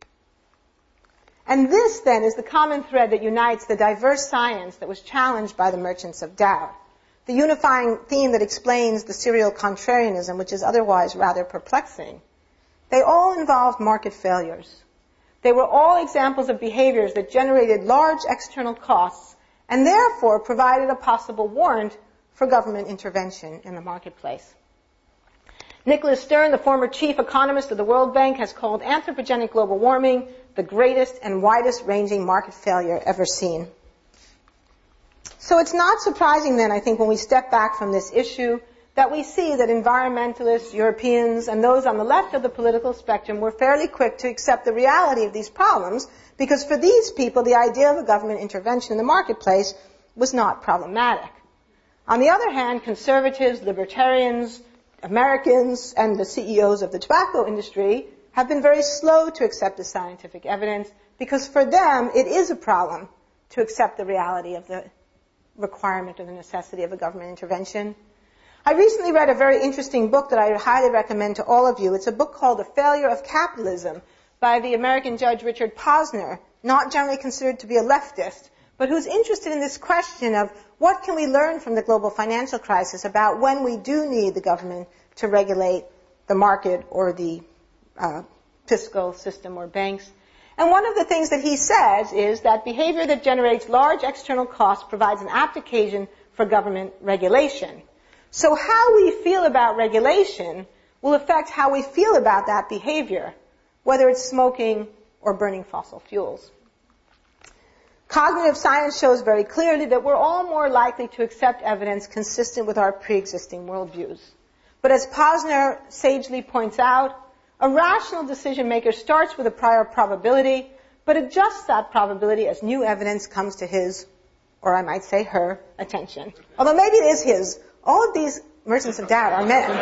And this, then, is the common thread that unites the diverse science that was challenged by the merchants of doubt, the unifying theme that explains the serial contrarianism, which is otherwise rather perplexing. They all involved market failures. They were all examples of behaviors that generated large external costs and therefore provided a possible warrant for government intervention in the marketplace. Nicholas Stern, the former chief economist of the World Bank, has called anthropogenic global warming the greatest and widest-ranging market failure ever seen. So it's not surprising then, I think, when we step back from this issue, that we see that environmentalists, Europeans, and those on the left of the political spectrum were fairly quick to accept the reality of these problems, because for these people, the idea of a government intervention in the marketplace was not problematic. On the other hand, conservatives, libertarians, Americans, and the CEOs of the tobacco industry have been very slow to accept the scientific evidence, because for them, it is a problem to accept the reality of the requirement or the necessity of a government intervention. I recently read a very interesting book that I highly recommend to all of you. It's a book called The Failure of Capitalism by the American judge Richard Posner, not generally considered to be a leftist, but who's interested in this question of what can we learn from the global financial crisis about when we do need the government to regulate the market or the fiscal system or banks. And one of the things that he says is that behavior that generates large external costs provides an apt occasion for government regulation. So how we feel about regulation will affect how we feel about that behavior, whether it's smoking or burning fossil fuels. Cognitive science shows very clearly that we're all more likely to accept evidence consistent with our pre-existing worldviews. But as Posner sagely points out, a rational decision maker starts with a prior probability, but adjusts that probability as new evidence comes to his, or I might say her, attention. Although maybe it is his. All of these merchants of doubt are men.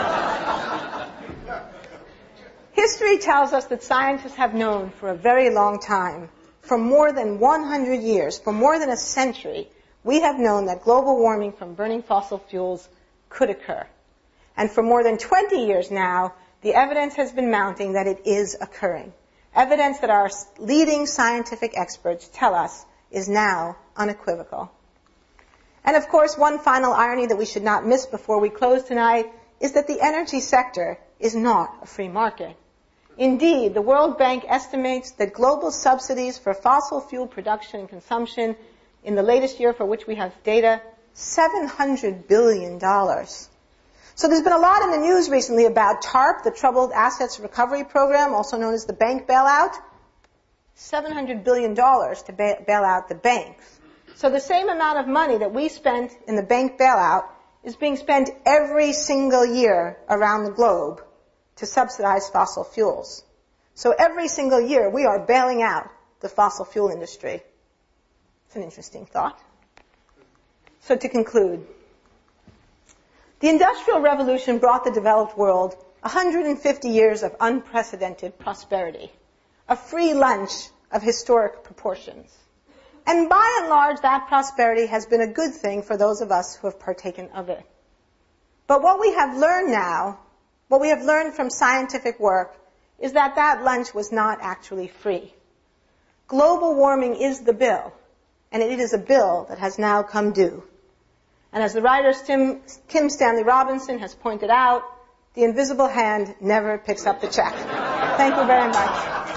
History tells us that scientists have known for a very long time, for more than 100 years, for more than a century, we have known that global warming from burning fossil fuels could occur. And for more than 20 years now, the evidence has been mounting that it is occurring. Evidence that our leading scientific experts tell us is now unequivocal. And of course, one final irony that we should not miss before we close tonight is that the energy sector is not a free market. Indeed, the World Bank estimates that global subsidies for fossil fuel production and consumption in the latest year for which we have data, $700 billion. So there's been a lot in the news recently about TARP, the Troubled Assets Recovery Program, also known as the bank bailout. $700 billion to bail out the banks. So the same amount of money that we spent in the bank bailout is being spent every single year around the globe to subsidize fossil fuels. So every single year we are bailing out the fossil fuel industry. It's an interesting thought. So to conclude, the Industrial Revolution brought the developed world 150 years of unprecedented prosperity, a free lunch of historic proportions. And by and large, that prosperity has been a good thing for those of us who have partaken of it. But what we have learned now, what we have learned from scientific work, is that that lunch was not actually free. Global warming is the bill, and it is a bill that has now come due. And as the writer Kim Stanley Robinson has pointed out, the invisible hand never picks up the check. Thank you very much.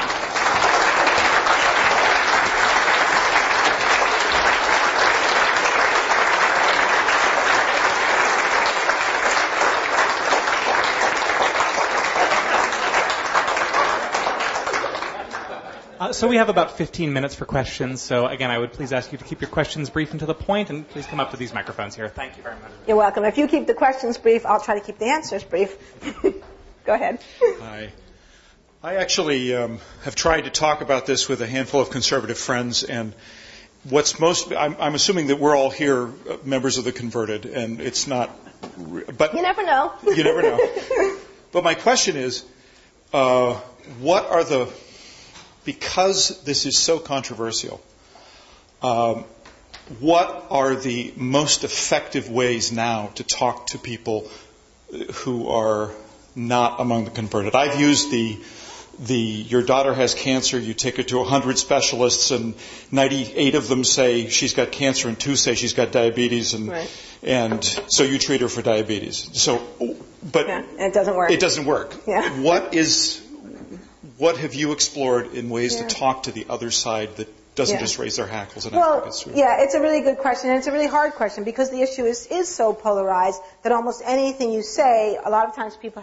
So we have about 15 minutes for questions. So again, I would please ask you to keep your questions brief and to the point, and please come up to these microphones here. Thank you very much. You're welcome. If you keep the questions brief, I'll try to keep the answers brief. Go ahead. Hi. I actually have tried to talk about this with a handful of conservative friends, and I'm assuming that we're all here members of the converted, and it's not, but you never know. You never know. But my question is, because this is so controversial, what are the most effective ways now to talk to people who are not among the converted? I've used your daughter has cancer, you take her to 100 specialists, and 98 of them say she's got cancer and 2 say she's got diabetes, and so you treat her for diabetes. But it doesn't work. It doesn't work. Yeah. What have you explored in ways to talk to the other side that doesn't just raise their hackles? It's a really good question, and it's a really hard question because the issue is so polarized that almost anything you say, a lot of times people have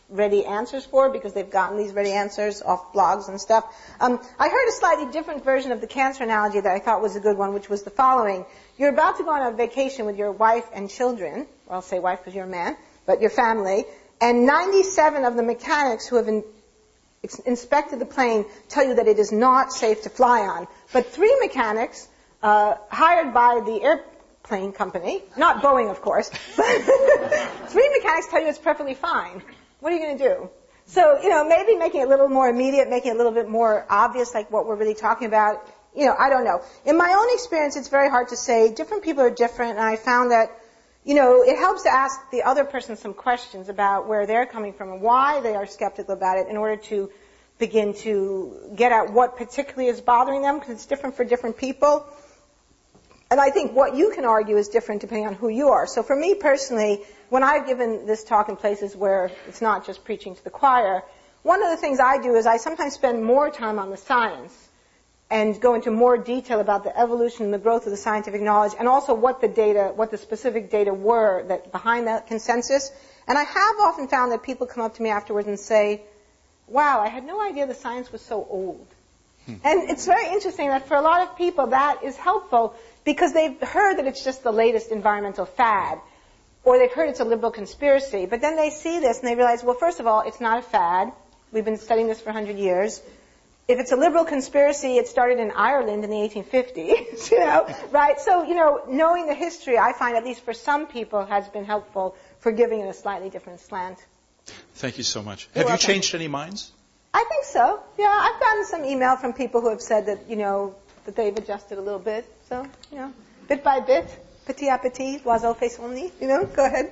ready answers for because they've gotten these ready answers off blogs and stuff. I heard a slightly different version of the cancer analogy that I thought was a good one, which was the following. You're about to go on a vacation with your wife and children, or I'll say wife because you're a man, but your family, and 97 of the mechanics who have inspected the plane tell you that it is not safe to fly on. But 3 mechanics hired by the airplane company, not Boeing, of course, but 3 mechanics tell you it's perfectly fine. What are you going to do? So, maybe making it a little more immediate, making it a little bit more obvious, like what we're really talking about. I don't know. In my own experience, it's very hard to say. Different people are different, and I found that, it helps to ask the other person some questions about where they're coming from and why they are skeptical about it in order to begin to get at what particularly is bothering them, because it's different for different people. And I think what you can argue is different depending on who you are. So for me personally, when I've given this talk in places where it's not just preaching to the choir, one of the things I do is I sometimes spend more time on the science and go into more detail about the evolution and the growth of the scientific knowledge, and also what the specific data were that behind that consensus. And I have often found that people come up to me afterwards and say, wow, I had no idea the science was so old. And it's very interesting that for a lot of people that is helpful because they've heard that it's just the latest environmental fad, or they've heard it's a liberal conspiracy. But then they see this and they realize, well, first of all, it's not a fad. We've been studying this for 100 years. If it's a liberal conspiracy, it started in Ireland in the 1850s, right? So, knowing the history, I find, at least for some people, has been helpful for giving it a slightly different slant. Thank you so much. You're Have welcome. you changed any minds? I think so. Yeah, I've gotten some email from people who have said that, that they've adjusted a little bit. So, bit by bit, petit à petit, l'oiseau fait son nid, go ahead.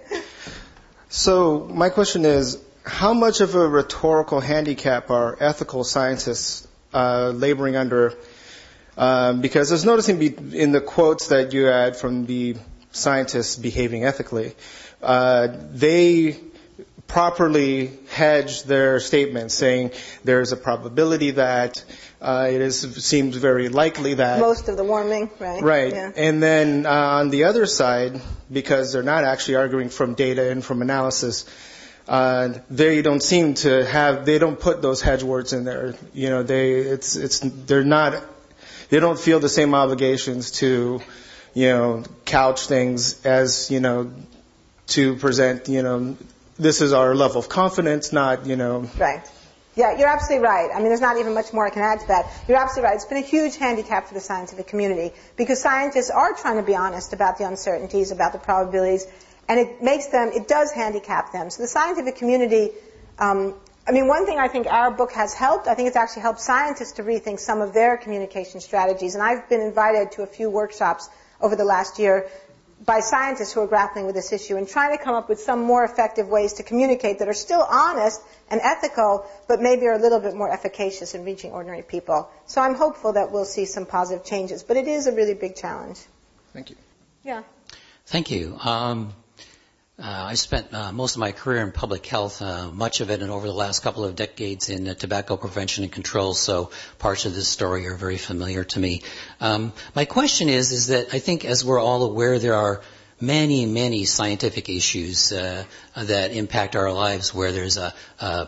So, my question is, how much of a rhetorical handicap are ethical scientists laboring under? Because I was noticing in the quotes that you had from the scientists behaving ethically, they properly hedge their statements, saying there's a probability that seems very likely that most of the warming, right? Right. Yeah. And then on the other side, because they're not actually arguing from data and from analysis, they don't seem to they don't put those hedge words in there. They don't feel the same obligations to, couch things as, to present, this is our level of confidence, not, Right. Yeah, you're absolutely right. I mean, there's not even much more I can add to that. You're absolutely right. It's been a huge handicap for the scientific community because scientists are trying to be honest about the uncertainties, about the probabilities, and it does handicap them. So the scientific community, one thing I think our book has helped, I think it's actually helped scientists to rethink some of their communication strategies. And I've been invited to a few workshops over the last year by scientists who are grappling with this issue and trying to come up with some more effective ways to communicate that are still honest and ethical, but maybe are a little bit more efficacious in reaching ordinary people. So I'm hopeful that we'll see some positive changes. But it is a really big challenge. Thank you. Yeah. Thank you. I spent most of my career in public health, much of it and over the last couple of decades in tobacco prevention and control, so parts of this story are very familiar to me. My question is that I think as we're all aware, there are many, many scientific issues that impact our lives where there's a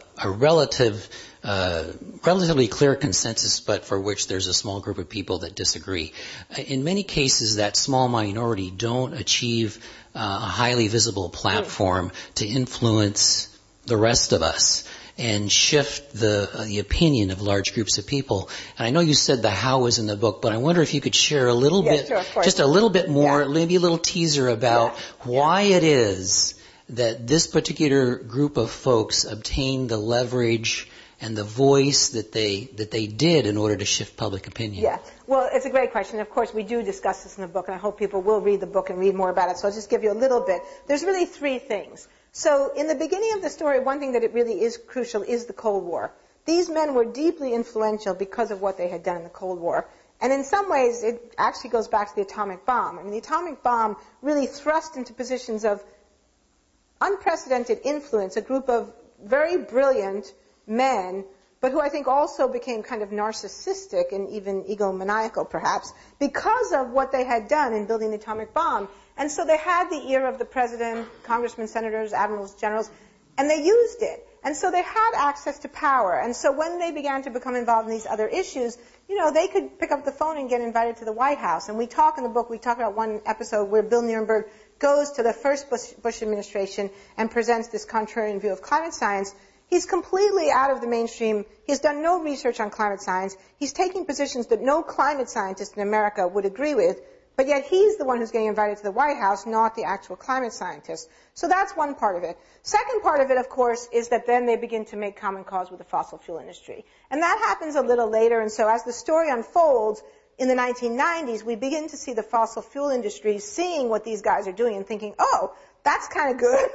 relatively clear consensus, but for which there's a small group of people that disagree. In many cases, that small minority don't achieve a highly visible platform to influence the rest of us and shift the opinion of large groups of people. And I know you said the how is in the book, but I wonder if you could share a little bit, sure, just a little bit more, maybe a little teaser about why it is that this particular group of folks obtained the leverage and the voice that they did in order to shift public opinion. Yeah. Well, it's a great question. Of course, we do discuss this in the book, and I hope people will read the book and read more about it. So I'll just give you a little bit. There's really 3 things. So in the beginning of the story, one thing that it really is crucial is the Cold War. These men were deeply influential because of what they had done in the Cold War. And in some ways, it actually goes back to the atomic bomb. I mean, the atomic bomb really thrust into positions of unprecedented influence a group of very brilliant men, but who I think also became kind of narcissistic and even egomaniacal, perhaps, because of what they had done in building the atomic bomb. And so they had the ear of the president, congressmen, senators, admirals, generals, and they used it. And so they had access to power. And so when they began to become involved in these other issues, they could pick up the phone and get invited to the White House. And we talk in the book, we talk about one episode where Bill Nierenberg goes to the first Bush administration and presents this contrarian view of climate science. He's completely out of the mainstream. He's done no research on climate science. He's taking positions that no climate scientist in America would agree with, but yet he's the one who's getting invited to the White House, not the actual climate scientist. So that's one part of it. Second part of it, of course, is that then they begin to make common cause with the fossil fuel industry. And that happens a little later, and so as the story unfolds, in the 1990s, we begin to see the fossil fuel industry seeing what these guys are doing and thinking, oh, that's kind of good,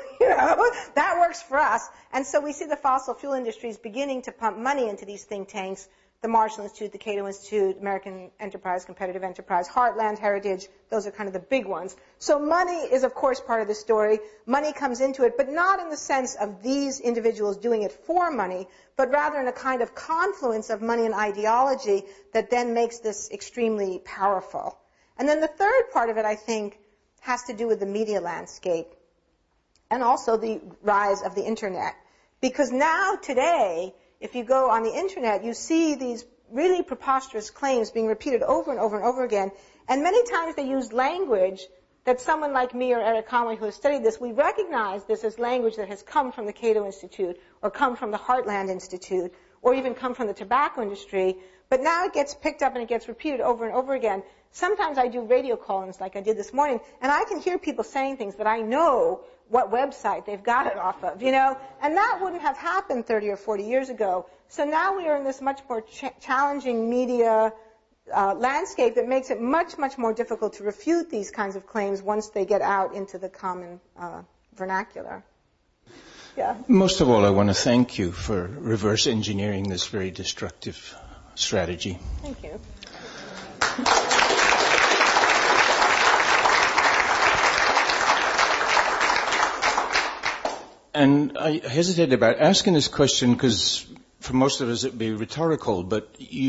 that works for us. And so we see the fossil fuel industries beginning to pump money into these think tanks, the Marshall Institute, the Cato Institute, American Enterprise, Competitive Enterprise, Heartland, Heritage, those are kind of the big ones. So money is, of course, part of the story. Money comes into it, but not in the sense of these individuals doing it for money, but rather in a kind of confluence of money and ideology that then makes this extremely powerful. And then the third part of it, I think, has to do with the media landscape and also the rise of the Internet. Because now, today, if you go on the Internet, you see these really preposterous claims being repeated over and over and over again. And many times they use language that someone like me or Eric Conway, who has studied this, we recognize this as language that has come from the Cato Institute or come from the Heartland Institute or even come from the tobacco industry. But now it gets picked up and it gets repeated over and over again. Sometimes I do radio call-ins like I did this morning, and I can hear people saying things that I know what website they've got it off of, And that wouldn't have happened 30 or 40 years ago. So now we are in this much more challenging media landscape that makes it much, much more difficult to refute these kinds of claims once they get out into the common vernacular. Yeah. Most of all, I want to thank you for reverse engineering this very destructive strategy. Thank you. And I hesitated about asking this question because for most of us it would be rhetorical, but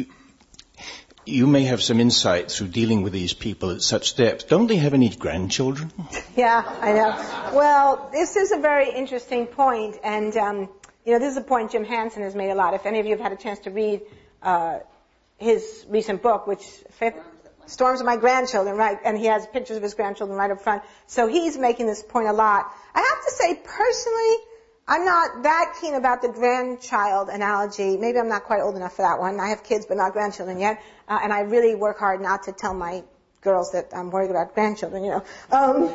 you may have some insight through dealing with these people at such depth. Don't they have any grandchildren? Yeah, I know. Well, this is a very interesting point, and this is a point Jim Hansen has made a lot. If any of you have had a chance to read his recent book, which Storms of My Grandchildren, right? And he has pictures of his grandchildren right up front. So he's making this point a lot. I have to say, personally, I'm not that keen about the grandchild analogy. Maybe I'm not quite old enough for that one. I have kids, but not grandchildren yet. And I really work hard not to tell my girls that I'm worried about grandchildren, I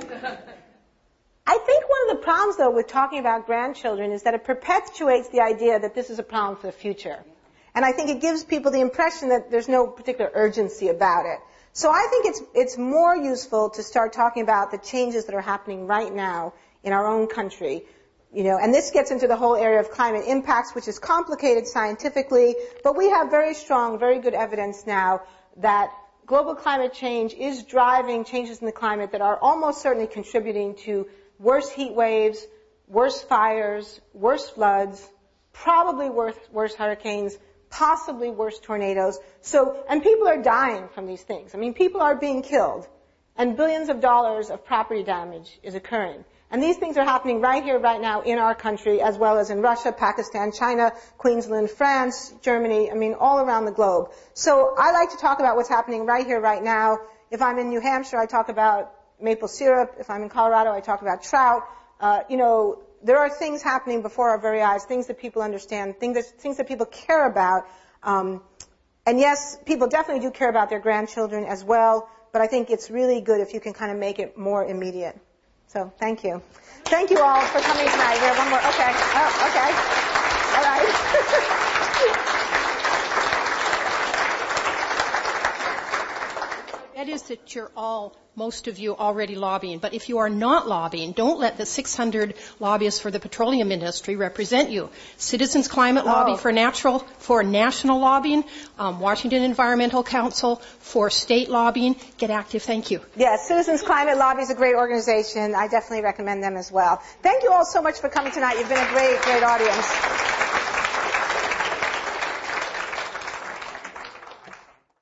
think one of the problems, though, with talking about grandchildren is that it perpetuates the idea that this is a problem for the future. And I think it gives people the impression that there's no particular urgency about it. So I think it's more useful to start talking about the changes that are happening right now in our own country. And this gets into the whole area of climate impacts, which is complicated scientifically, but we have very strong, very good evidence now that global climate change is driving changes in the climate that are almost certainly contributing to worse heat waves, worse fires, worse floods, probably worse hurricanes, possibly worse tornadoes. And people are dying from these things. I mean, people are being killed, and billions of dollars of property damage is occurring. And these things are happening right here, right now in our country, as well as in Russia, Pakistan, China, Queensland, France, Germany, all around the globe. So I like to talk about what's happening right here, right now. If I'm in New Hampshire, I talk about maple syrup. If I'm in Colorado, I talk about trout. There are things happening before our very eyes, things that people understand, things that people care about. And yes, people definitely do care about their grandchildren as well, but I think it's really good if you can kind of make it more immediate. So thank you. Thank you all for coming tonight. We have one more. Okay. Oh, okay. All right. That is that most of you already lobbying. But if you are not lobbying, don't let the 600 lobbyists for the petroleum industry represent you. Citizens Climate Lobby for national lobbying, Washington Environmental Council for state lobbying. Get active. Thank you. Yes, Citizens Climate Lobby is a great organization. I definitely recommend them as well. Thank you all so much for coming tonight. You've been a great, great audience.